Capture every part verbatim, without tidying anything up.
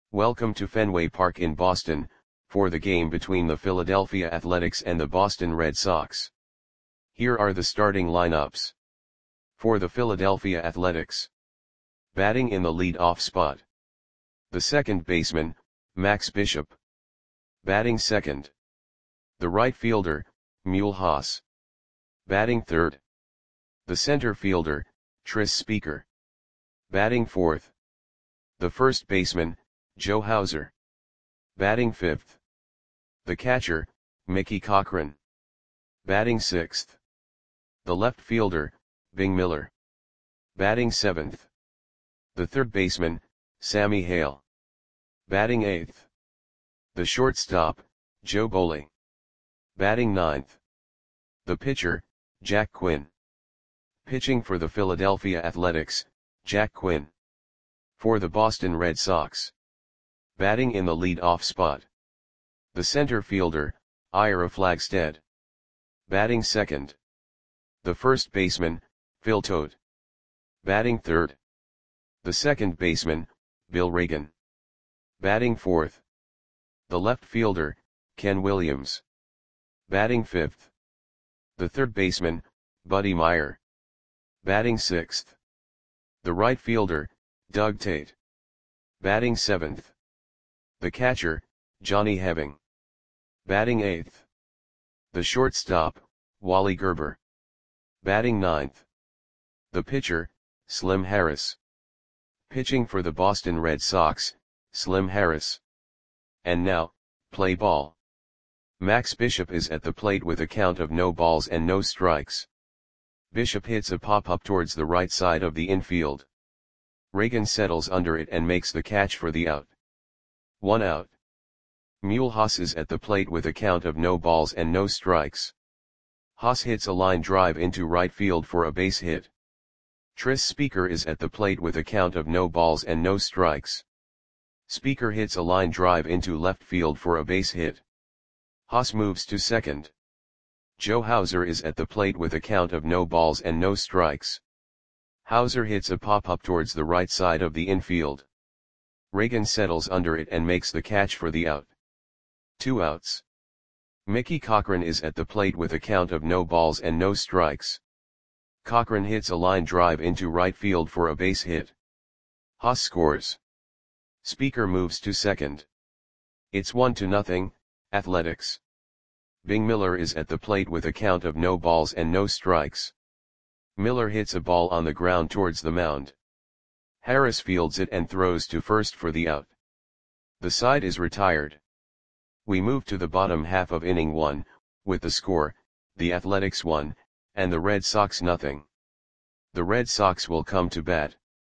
Welcome to Fenway Park in Boston, for the game between the Philadelphia Athletics and the Boston Red Sox. Here are the starting lineups. For the Philadelphia Athletics. Batting in the lead-off spot. The second baseman, Max Bishop. Batting second. The right fielder, Mule Haas. Batting third. The center fielder, Tris Speaker. Batting fourth. The first baseman, Joe Hauser. Batting fifth. The catcher, Mickey Cochrane. Batting sixth. The left fielder, Bing Miller. Batting seventh. The third baseman, Sammy Hale. Batting eighth. The shortstop, Joe Boley. Batting ninth. The pitcher, Jack Quinn. Pitching for the Philadelphia Athletics, Jack Quinn. For the Boston Red Sox. Batting in the lead-off spot. The center fielder, Ira Flagstead. Batting second. The first baseman, Phil Todt. Batting third. The second baseman, Bill Reagan. Batting fourth. The left fielder, Ken Williams. Batting fifth. The third baseman, Buddy Meyer. Batting sixth. The right fielder, Doug Tate. Batting seventh. The catcher, Johnny Heving. Batting eighth. The shortstop, Wally Gerber. Batting ninth. The pitcher, Slim Harris. Pitching for the Boston Red Sox, Slim Harris. And now, play ball. Max Bishop is at the plate with a count of no balls and no strikes. Bishop hits a pop-up towards the right side of the infield. Reagan settles under it and makes the catch for the out. One out. Mule Haas is at the plate with a count of no balls and no strikes. Haas hits a line drive into right field for a base hit. Tris Speaker is at the plate with a count of no balls and no strikes. Speaker hits a line drive into left field for a base hit. Haas moves to second. Joe Hauser is at the plate with a count of no balls and no strikes. Hauser hits a pop-up towards the right side of the infield. Reagan settles under it and makes the catch for the out. Two outs. Mickey Cochrane is at the plate with a count of no balls and no strikes. Cochrane hits a line drive into right field for a base hit. Haas scores. Speaker moves to second. It's one to nothing, Athletics. Bing Miller is at the plate with a count of no balls and no strikes. Miller hits a ball on the ground towards the mound. Harris fields it and throws to first for the out. The side is retired. We move to the bottom half of inning one, with the score, the Athletics one, and the Red Sox nothing. The Red Sox will come to bat.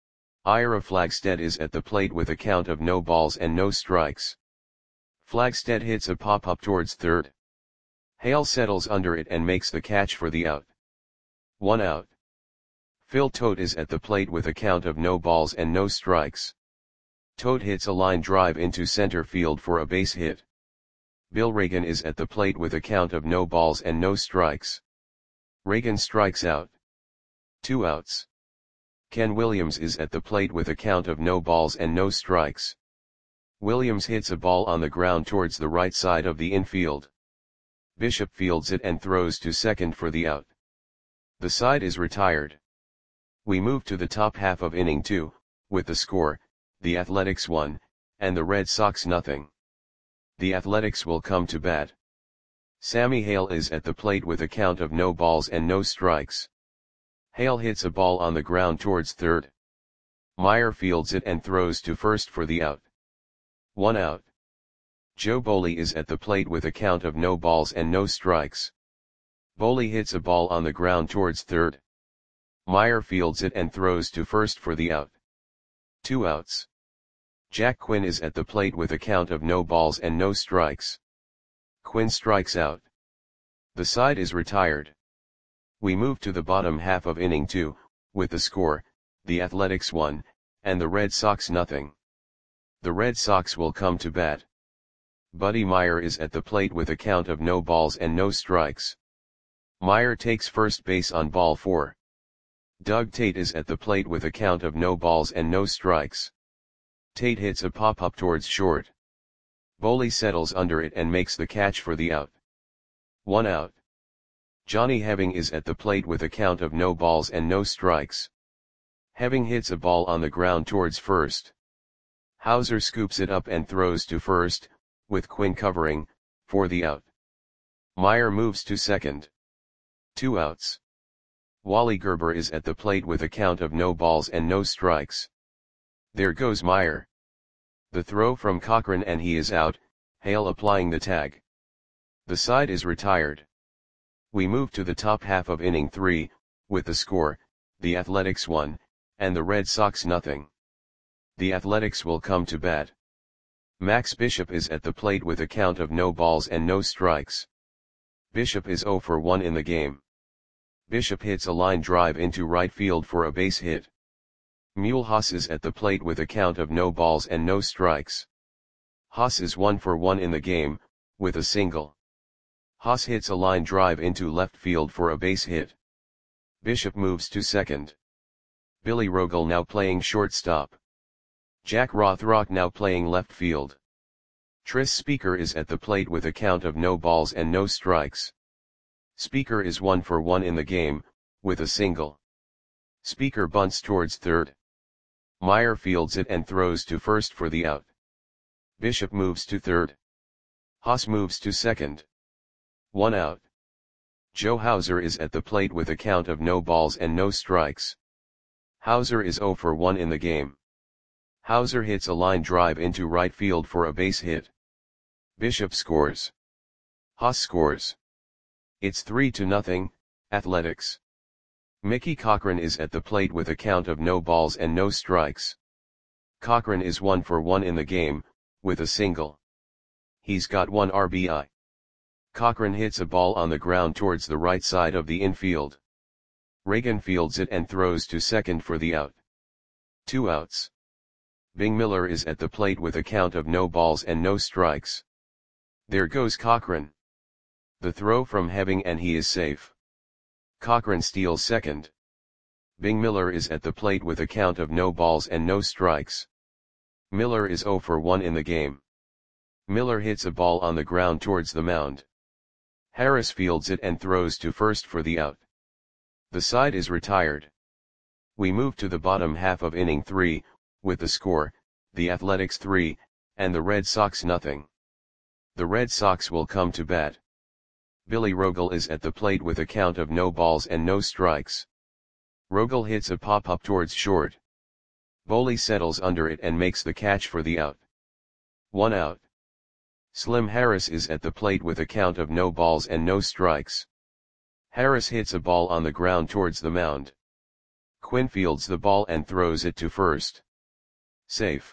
Ira Flagstead is at the plate with a count of no balls and no strikes. Flagstead hits a pop-up towards third. Hale settles under it and makes the catch for the out. One out. Phil Todt is at the plate with a count of no balls and no strikes. Todt hits a line drive into center field for a base hit. Bill Reagan is at the plate with a count of no balls and no strikes. Reagan strikes out. Two outs. Ken Williams is at the plate with a count of no balls and no strikes. Williams hits a ball on the ground towards the right side of the infield. Bishop fields it and throws to second for the out. The side is retired. We move to the top half of inning two, with the score, the Athletics one, and the Red Sox nothing. The Athletics will come to bat. Sammy Hale is at the plate with a count of no balls and no strikes. Hale hits a ball on the ground towards third. Meyer fields it and throws to first for the out. One out. Joe Boley is at the plate with a count of no balls and no strikes. Boley hits a ball on the ground towards third. Meyer fields it and throws to first for the out. Two outs. Jack Quinn is at the plate with a count of no balls and no strikes. Quinn strikes out. The side is retired. We move to the bottom half of inning two, with the score, the Athletics one, and the Red Sox nothing. The Red Sox will come to bat. Buddy Meyer is at the plate with a count of no balls and no strikes. Meyer takes first base on ball four. Doug Tate is at the plate with a count of no balls and no strikes. Tate hits a pop-up towards short. Boley settles under it and makes the catch for the out. One out. Johnny Heving is at the plate with a count of no balls and no strikes. Heving hits a ball on the ground towards first. Hauser scoops it up and throws to first, with Quinn covering, for the out. Meyer moves to second. Two outs. Wally Gerber is at the plate with a count of no balls and no strikes. There goes Meyer. The throw from Cochran and he is out, Hale applying the tag. The side is retired. We move to the top half of inning three, with the score, the Athletics one, and the Red Sox nothing. The Athletics will come to bat. Max Bishop is at the plate with a count of no balls and no strikes. Bishop is oh for one in the game. Bishop hits a line drive into right field for a base hit. Mulhouse is at the plate with a count of no balls and no strikes. Haas is one for one in the game, with a single. Haas hits a line drive into left field for a base hit. Bishop moves to second. Billy Rogel now playing shortstop. Jack Rothrock now playing left field. Tris Speaker is at the plate with a count of no balls and no strikes. Speaker is one for one in the game, with a single. Speaker bunts towards third. Meyer fields it and throws to first for the out. Bishop moves to third. Haas moves to second. One out. Joe Hauser is at the plate with a count of no balls and no strikes. Hauser is oh for one in the game. Hauser hits a line drive into right field for a base hit. Bishop scores. Haas scores. It's three to nothing, Athletics. Mickey Cochran is at the plate with a count of no balls and no strikes. Cochran is one for one in the game, with a single. He's got one R B I. Cochran hits a ball on the ground towards the right side of the infield. Reagan fields it and throws to second for the out. Two outs. Bing Miller is at the plate with a count of no balls and no strikes. There goes Cochran. The throw from Heving and he is safe. Cochran steals second. Bing Miller is at the plate with a count of no balls and no strikes. Miller is oh for one in the game. Miller hits a ball on the ground towards the mound. Harris fields it and throws to first for the out. The side is retired. We move to the bottom half of inning three, with the score, the Athletics three, and the Red Sox nothing. The Red Sox will come to bat. Billy Rogel is at the plate with a count of no balls and no strikes. Rogel hits a pop-up towards short. Boley settles under it and makes the catch for the out. One out. Slim Harris is at the plate with a count of no balls and no strikes. Harris hits a ball on the ground towards the mound. Quinn fields the ball and throws it to first. Safe.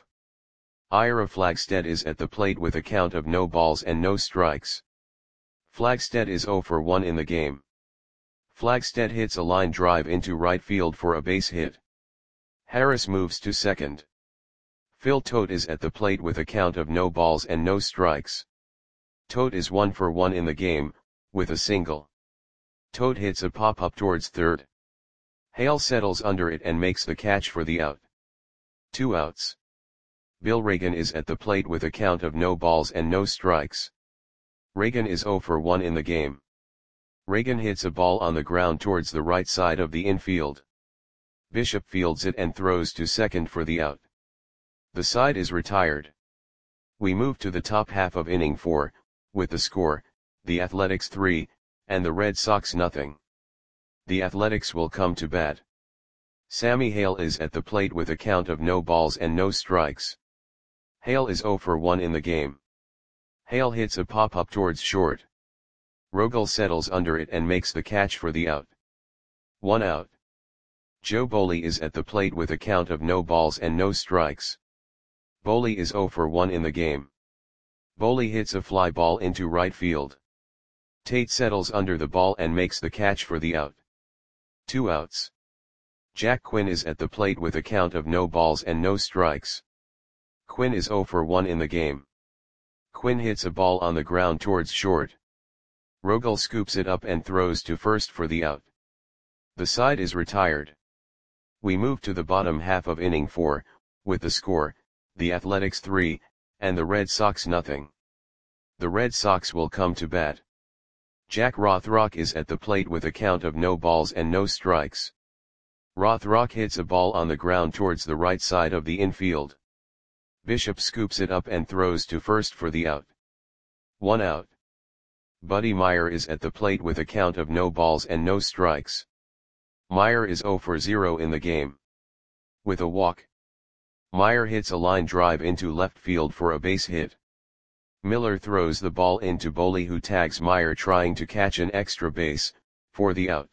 Ira Flagstead is at the plate with a count of no balls and no strikes. Flagstead is oh for one in the game. Flagstead hits a line drive into right field for a base hit. Harris moves to second. Phil Tote is at the plate with a count of no balls and no strikes. Tote is one for one in the game, with a single. Tote hits a pop-up towards third. Hale settles under it and makes the catch for the out. Two outs. Bill Reagan is at the plate with a count of no balls and no strikes. Reagan is oh for one in the game. Reagan hits a ball on the ground towards the right side of the infield. Bishop fields it and throws to second for the out. The side is retired. We move to the top half of inning four, with the score, the Athletics three, and the Red Sox nothing. The Athletics will come to bat. Sammy Hale is at the plate with a count of no balls and no strikes. Hale is oh for one in the game. Hale hits a pop-up towards short. Rogel settles under it and makes the catch for the out. One out. Joe Boley is at the plate with a count of no balls and no strikes. Boley is oh for one in the game. Boley hits a fly ball into right field. Tate settles under the ball and makes the catch for the out. Two outs. Jack Quinn is at the plate with a count of no balls and no strikes. Quinn is oh for one in the game. Quinn hits a ball on the ground towards short. Rogel scoops it up and throws to first for the out. The side is retired. We move to the bottom half of inning four, with the score, the Athletics three, and the Red Sox nothing. The Red Sox will come to bat. Jack Rothrock is at the plate with a count of no balls and no strikes. Rothrock hits a ball on the ground towards the right side of the infield. Bishop scoops it up and throws to first for the out. One out. Buddy Meyer is at the plate with a count of no balls and no strikes. Meyer is zero for zero in the game. With a walk, Meyer hits a line drive into left field for a base hit. Miller throws the ball into Boley, who tags Meyer trying to catch an extra base, for the out.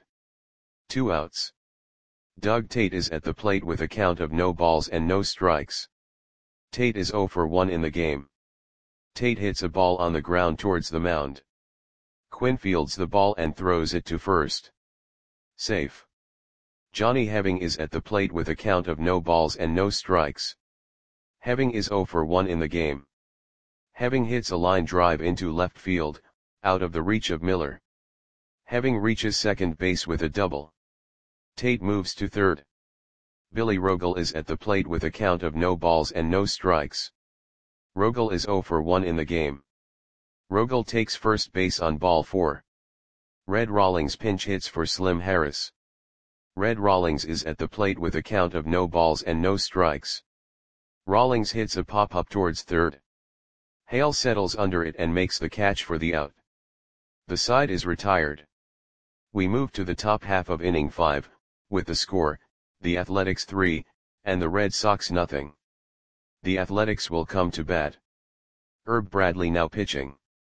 Two outs. Doug Tate is at the plate with a count of no balls and no strikes. Tate is zero for one in the game. Tate hits a ball on the ground towards the mound. Quinn fields the ball and throws it to first. Safe. Johnny Heving is at the plate with a count of no balls and no strikes. Heving is zero for one in the game. Heving hits a line drive into left field, out of the reach of Miller. Heving reaches second base with a double. Tate moves to third. Billy Rogel is at the plate with a count of no balls and no strikes. Rogel is zero for one in the game. Rogel takes first base on ball four. Red Rawlings pinch hits for Slim Harris. Red Rawlings is at the plate with a count of no balls and no strikes. Rawlings hits a pop-up towards third. Hale settles under it and makes the catch for the out. The side is retired. We move to the top half of inning five, with the score, the Athletics three, and the Red Sox nothing. The Athletics will come to bat. Herb Bradley now pitching.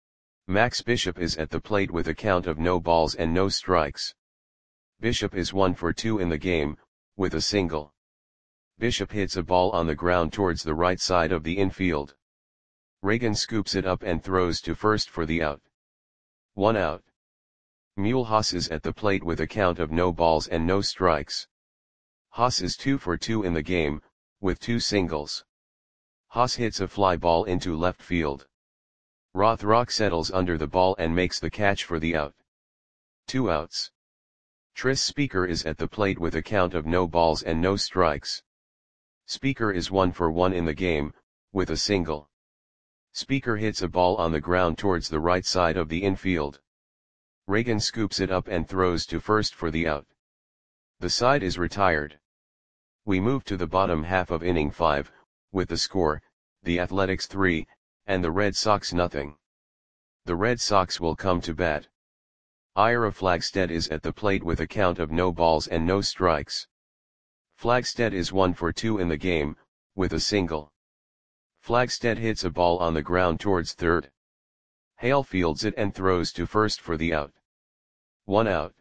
Max Bishop is at the plate with a count of no balls and no strikes. Bishop is one for two in the game, with a single. Bishop hits a ball on the ground towards the right side of the infield. Reagan scoops it up and throws to first for the out. One out. Mule Haas is at the plate with a count of no balls and no strikes. Haas is two for two in the game, with two singles. Haas hits a fly ball into left field. Rothrock settles under the ball and makes the catch for the out. Two outs. Tris Speaker is at the plate with a count of no balls and no strikes. Speaker is one for one in the game, with a single. Speaker hits a ball on the ground towards the right side of the infield. Reagan scoops it up and throws to first for the out. The side is retired. We move to the bottom half of inning five, with the score, the Athletics three, and the Red Sox nothing. The Red Sox will come to bat. Ira Flagstead is at the plate with a count of no balls and no strikes. Flagstead is one for two in the game, with a single. Flagstead hits a ball on the ground towards third. Hale fields it and throws to first for the out. One out.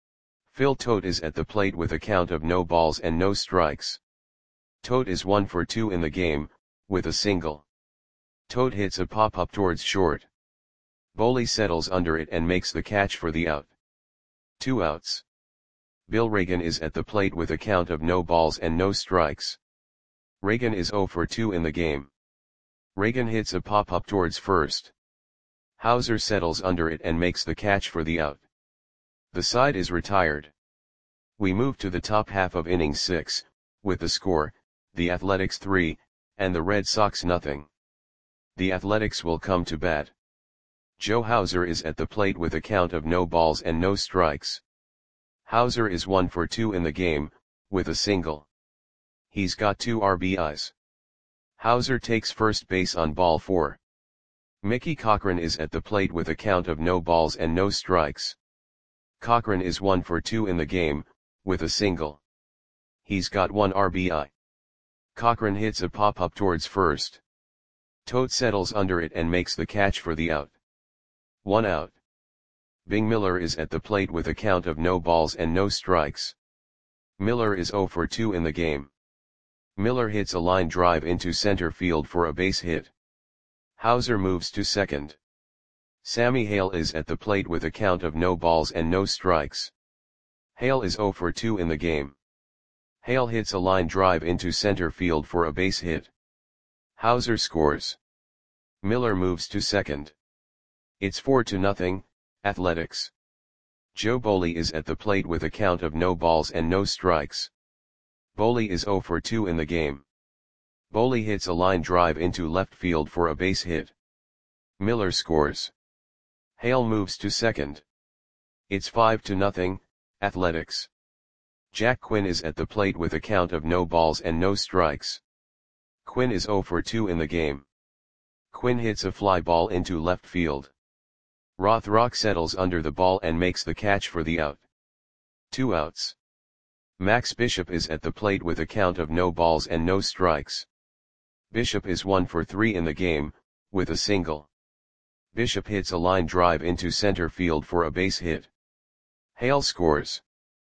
Phil Tote is at the plate with a count of no balls and no strikes. Tote is one for two in the game, with a single. Tote hits a pop-up towards short. Boley settles under it and makes the catch for the out. Two outs. Bill Reagan is at the plate with a count of no balls and no strikes. Reagan is zero for two in the game. Reagan hits a pop-up towards first. Hauser settles under it and makes the catch for the out. The side is retired. We move to the top half of inning six, with the score, the Athletics three, and the Red Sox nothing. The Athletics will come to bat. Joe Hauser is at the plate with a count of no balls and no strikes. Hauser is one for two in the game, with a single. He's got two R B Is. Hauser takes first base on ball four. Mickey Cochran is at the plate with a count of no balls and no strikes. Cochran is one for two in the game, with a single. He's got one R B I. Cochran hits a pop-up towards first. Tote settles under it and makes the catch for the out. One out. Bing Miller is at the plate with a count of no balls and no strikes. Miller is zero for two in the game. Miller hits a line drive into center field for a base hit. Hauser moves to second. Sammy Hale is at the plate with a count of no balls and no strikes. Hale is zero for two in the game. Hale hits a line drive into center field for a base hit. Hauser scores. Miller moves to second. It's four to nothing, Athletics. Joe Boley is at the plate with a count of no balls and no strikes. Boley is zero for two in the game. Boley hits a line drive into left field for a base hit. Miller scores. Hale moves to second. It's five to nothing, Athletics. Jack Quinn is at the plate with a count of no balls and no strikes. Quinn is zero for two in the game. Quinn hits a fly ball into left field. Rothrock settles under the ball and makes the catch for the out. Two outs. Max Bishop is at the plate with a count of no balls and no strikes. Bishop is one for three in the game, with a single. Bishop hits a line drive into center field for a base hit. Hale scores.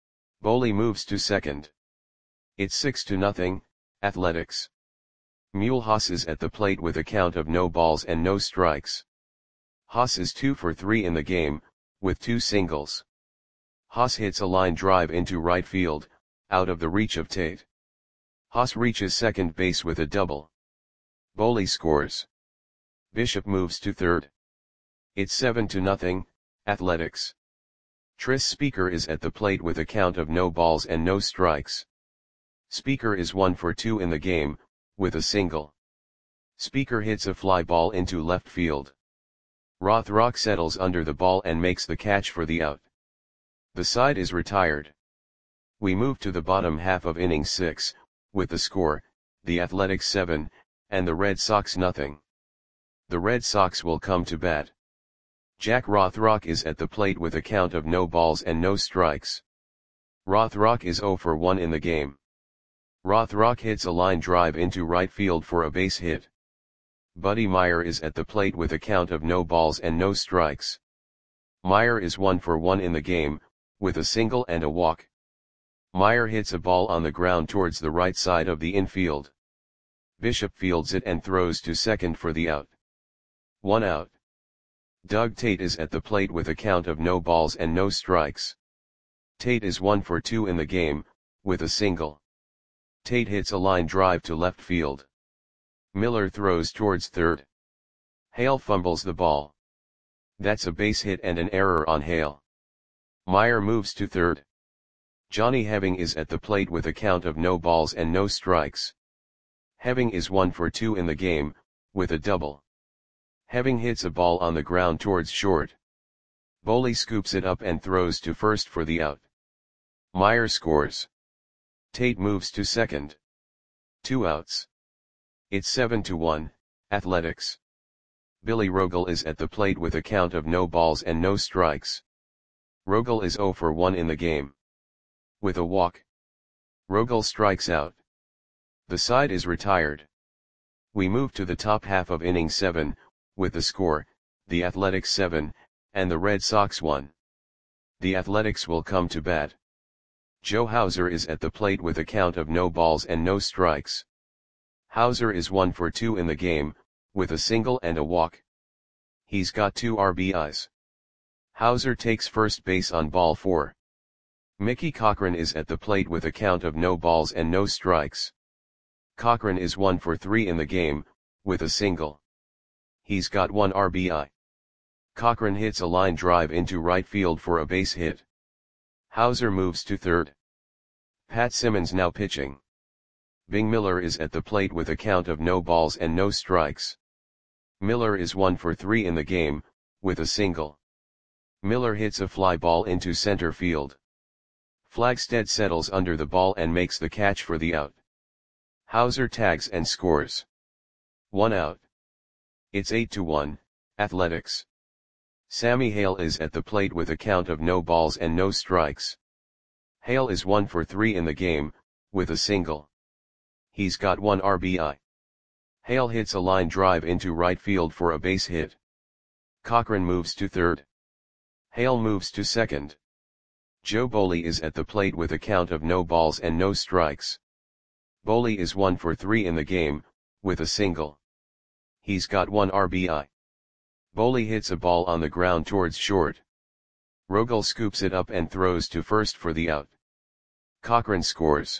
Boley moves to second. It's six to nothing, Athletics. Mulhouse is at the plate with a count of no balls and no strikes. Haas is two for three in the game, with two singles. Haas hits a line drive into right field, out of the reach of Tate. Haas reaches second base with a double. Boley scores. Bishop moves to third. It's seven to nothing, Athletics. Tris Speaker is at the plate with a count of no balls and no strikes. Speaker is one for two in the game, with a single. Speaker hits a fly ball into left field. Rothrock settles under the ball and makes the catch for the out. The side is retired. We move to the bottom half of inning six, with the score, the Athletics seven, and the Red Sox nothing. The Red Sox will come to bat. Jack Rothrock is at the plate with a count of no balls and no strikes. Rothrock is zero for one in the game. Rothrock hits a line drive into right field for a base hit. Buddy Meyer is at the plate with a count of no balls and no strikes. Meyer is one for one in the game, with a single and a walk. Meyer hits a ball on the ground towards the right side of the infield. Bishop fields it and throws to second for the out. One out. Doug Tate is at the plate with a count of no balls and no strikes. Tate is one for two in the game, with a single. Tate hits a line drive to left field. Miller throws towards third. Hale fumbles the ball. That's a base hit and an error on Hale. Meyer moves to third. Johnny Heving is at the plate with a count of no balls and no strikes. Heving is one for two in the game, with a double. Heving hits a ball on the ground towards short. Boley scoops it up and throws to first for the out. Meyer scores. Tate moves to second. Two outs. It's seven to one, Athletics. Billy Rogel is at the plate with a count of no balls and no strikes. Rogel is zero for one in the game. With a walk. Rogel strikes out. The side is retired. We move to the top half of inning seven, with the score, the Athletics seven, and the Red Sox one. The Athletics will come to bat. Joe Hauser is at the plate with a count of no balls and no strikes. Hauser is one for two in the game, with a single and a walk. He's got two R B Is. Hauser takes first base on ball four. Mickey Cochran is at the plate with a count of no balls and no strikes. Cochran is one for three in the game, with a single. He's got one R B I. Cochran hits a line drive into right field for a base hit. Hauser moves to third. Pat Simmons now pitching. Bing Miller is at the plate with a count of no balls and no strikes. Miller is one for three in the game, with a single. Miller hits a fly ball into center field. Flagstead settles under the ball and makes the catch for the out. Hauser tags and scores. One out. It's eight to one, Athletics. Sammy Hale is at the plate with a count of no balls and no strikes. Hale is one for three in the game, with a single. He's got one R B I. Hale hits a line drive into right field for a base hit. Cochran moves to third. Hale moves to second. Joe Boley is at the plate with a count of no balls and no strikes. Boley is one for three in the game, with a single. He's got one R B I. Boley hits a ball on the ground towards short. Rogel scoops it up and throws to first for the out. Cochran scores.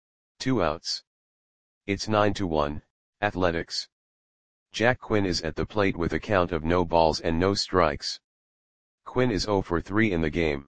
Two outs. It's nine to one, Athletics. Jack Quinn is at the plate with a count of no balls and no strikes. Quinn is zero for three in the game.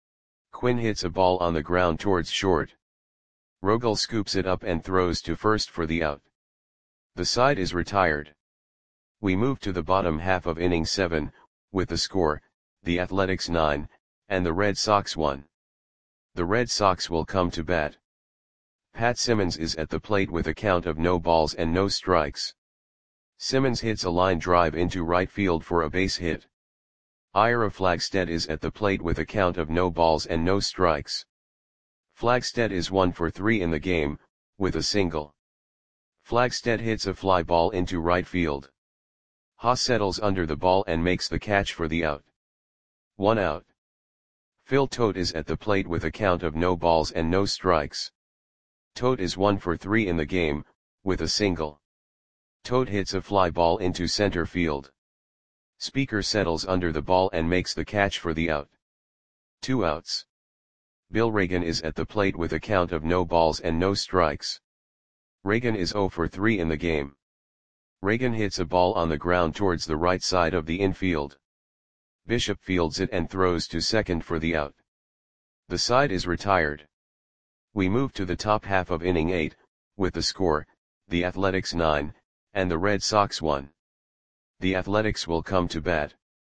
Quinn hits a ball on the ground towards short. Rogel scoops it up and throws to first for the out. The side is retired. We move to the bottom half of inning seven, with the score, the Athletics nine, and the Red Sox one. The Red Sox will come to bat. Pat Simmons is at the plate with a count of no balls and no strikes. Simmons hits a line drive into right field for a base hit. Ira Flagstead is at the plate with a count of no balls and no strikes. Flagstead is one for three in the game, with a single. Flagstead hits a fly ball into right field. Haas settles under the ball and makes the catch for the out. One out. Phil Tote is at the plate with a count of no balls and no strikes. Tote is one for three in the game, with a single. Tote hits a fly ball into center field. Speaker settles under the ball and makes the catch for the out. Two outs. Bill Reagan is at the plate with a count of no balls and no strikes. Reagan is zero for three in the game. Reagan hits a ball on the ground towards the right side of the infield. Bishop fields it and throws to second for the out. The side is retired. We move to the top half of inning eight, with the score, the Athletics nine, and the Red Sox one. The Athletics will come to bat.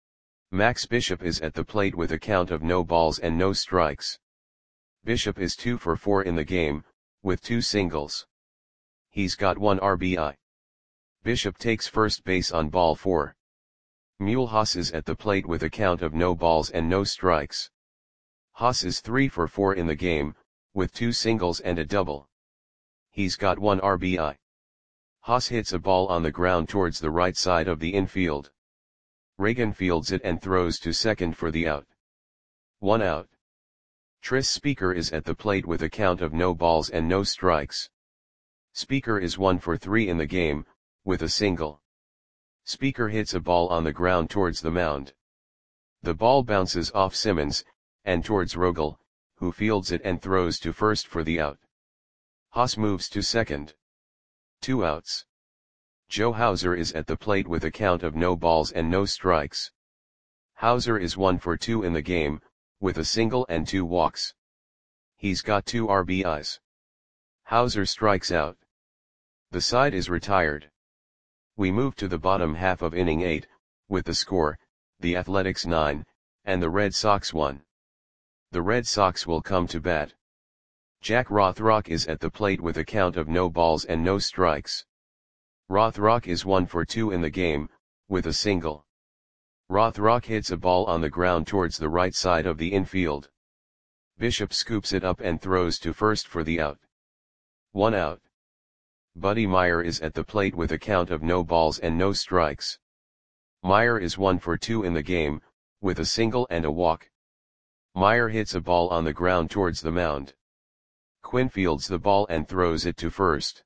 Max Bishop is at the plate with a count of no balls and no strikes. Bishop is two for four in the game, with two singles. He's got one R B I. Bishop takes first base on ball four. Mule Haas is at the plate with a count of no balls and no strikes. Haas is three for four in the game, with two singles and a double. He's got one R B I. Haas hits a ball on the ground towards the right side of the infield. Reagan fields it and throws to second for the out. One out. Tris Speaker is at the plate with a count of no balls and no strikes. Speaker is one for three in the game, with a single. Speaker hits a ball on the ground towards the mound. The ball bounces off Simmons, and towards Rogel, who fields it and throws to first for the out. Haas moves to second. Two outs. Joe Hauser is at the plate with a count of no balls and no strikes. Hauser is one for two in the game, with a single and two walks. He's got two R B Is. Hauser strikes out. The side is retired. We move to the bottom half of inning eight, with the score, the Athletics nine, and the Red Sox one. The Red Sox will come to bat. Jack Rothrock is at the plate with a count of no balls and no strikes. Rothrock is one for two in the game, with a single. Rothrock hits a ball on the ground towards the right side of the infield. Bishop scoops it up and throws to first for the out. One out. Buddy Meyer is at the plate with a count of no balls and no strikes. Meyer is one for two in the game, with a single and a walk. Meyer hits a ball on the ground towards the mound. Quinn fields the ball and throws it to first.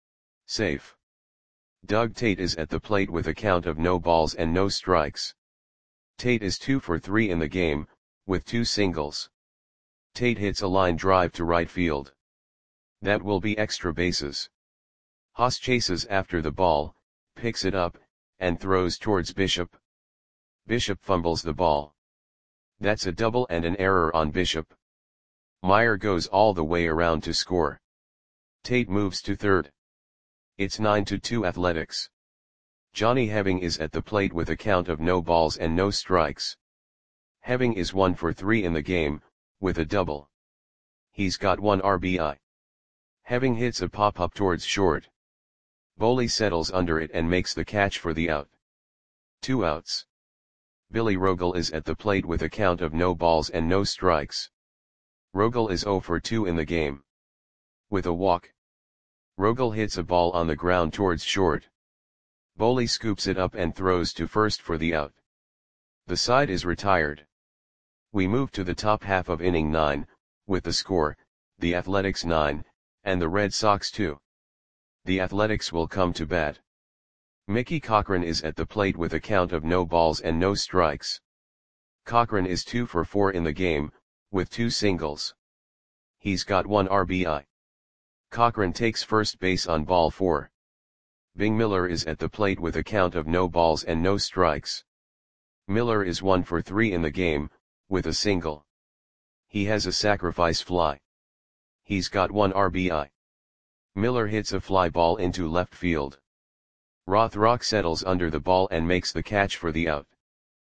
Safe. Doug Tate is at the plate with a count of no balls and no strikes. Tate is two for three in the game, with two singles. Tate hits a line drive to right field. That will be extra bases. Haas chases after the ball, picks it up, and throws towards Bishop. Bishop fumbles the ball. That's a double and an error on Bishop. Meyer goes all the way around to score. Tate moves to third. It's nine to two Athletics. Johnny Heving is at the plate with a count of no balls and no strikes. Heving is one for three in the game, with a double. He's got one R B I. Heving hits a pop-up towards short. Boley settles under it and makes the catch for the out. Two outs. Billy Rogel is at the plate with a count of no balls and no strikes. Rogel is zero for two in the game. With a walk. Rogel hits a ball on the ground towards short. Boley scoops it up and throws to first for the out. The side is retired. We move to the top half of inning nine, with the score, the Athletics nine, and the Red Sox two. The Athletics will come to bat. Mickey Cochran is at the plate with a count of no balls and no strikes. Cochran is two for four in the game, with two singles. He's got one R B I. Cochran takes first base on ball four. Bing Miller is at the plate with a count of no balls and no strikes. Miller is one for three in the game, with a single. He has a sacrifice fly. He's got one R B I. Miller hits a fly ball into left field. Rothrock settles under the ball and makes the catch for the out.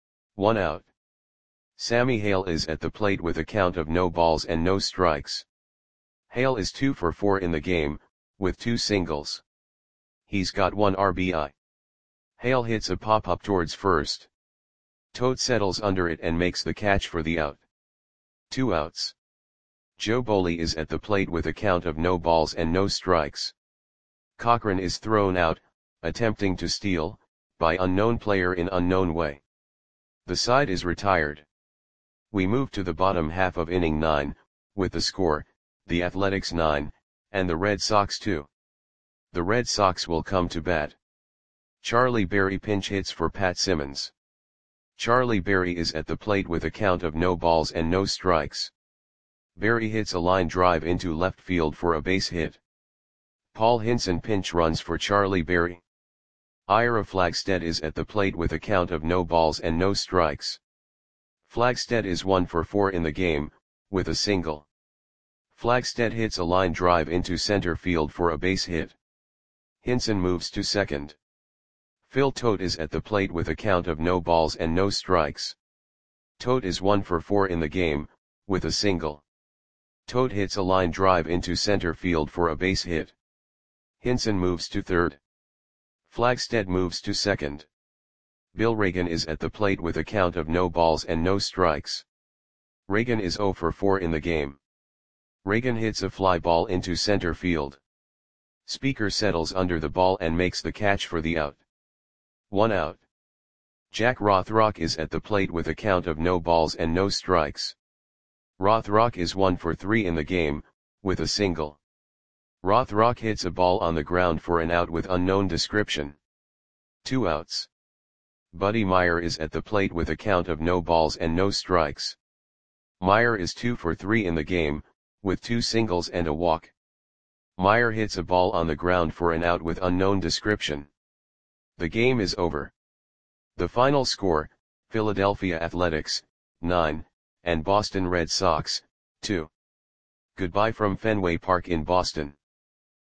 One out. Sammy Hale is at the plate with a count of no balls and no strikes. Hale is two for four in the game, with two singles. He's got one R B I. Hale hits a pop-up towards first. Tote settles under it and makes the catch for the out. Two outs. Joe Boley is at the plate with a count of no balls and no strikes. Cochran is thrown out, attempting to steal, by unknown player in unknown way. The side is retired. We move to the bottom half of inning nine, with the score, the Athletics nine, and the Red Sox two. The Red Sox will come to bat. Charlie Berry pinch hits for Pat Simmons. Charlie Berry is at the plate with a count of no balls and no strikes. Berry hits a line drive into left field for a base hit. Paul Hinson pinch runs for Charlie Berry. Ira Flagstead is at the plate with a count of no balls and no strikes. Flagstead is one for four in the game, with a single. Flagstead hits a line drive into center field for a base hit. Hinson moves to second. Phil Tote is at the plate with a count of no balls and no strikes. Tote is one for four in the game, with a single. Tote hits a line drive into center field for a base hit. Hinson moves to third. Flagstead moves to second. Bill Reagan is at the plate with a count of no balls and no strikes. Reagan is zero for four in the game. Reagan hits a fly ball into center field. Speaker settles under the ball and makes the catch for the out. One out. Jack Rothrock is at the plate with a count of no balls and no strikes. Rothrock is one for three in the game, with a single. Rothrock hits a ball on the ground for an out with unknown description. Two outs. Buddy Meyer is at the plate with a count of no balls and no strikes. Meyer is two for three in the game, with two singles and a walk. Meyer hits a ball on the ground for an out with unknown description. The game is over. The final score, Philadelphia Athletics, nine, and Boston Red Sox, two. Goodbye from Fenway Park in Boston.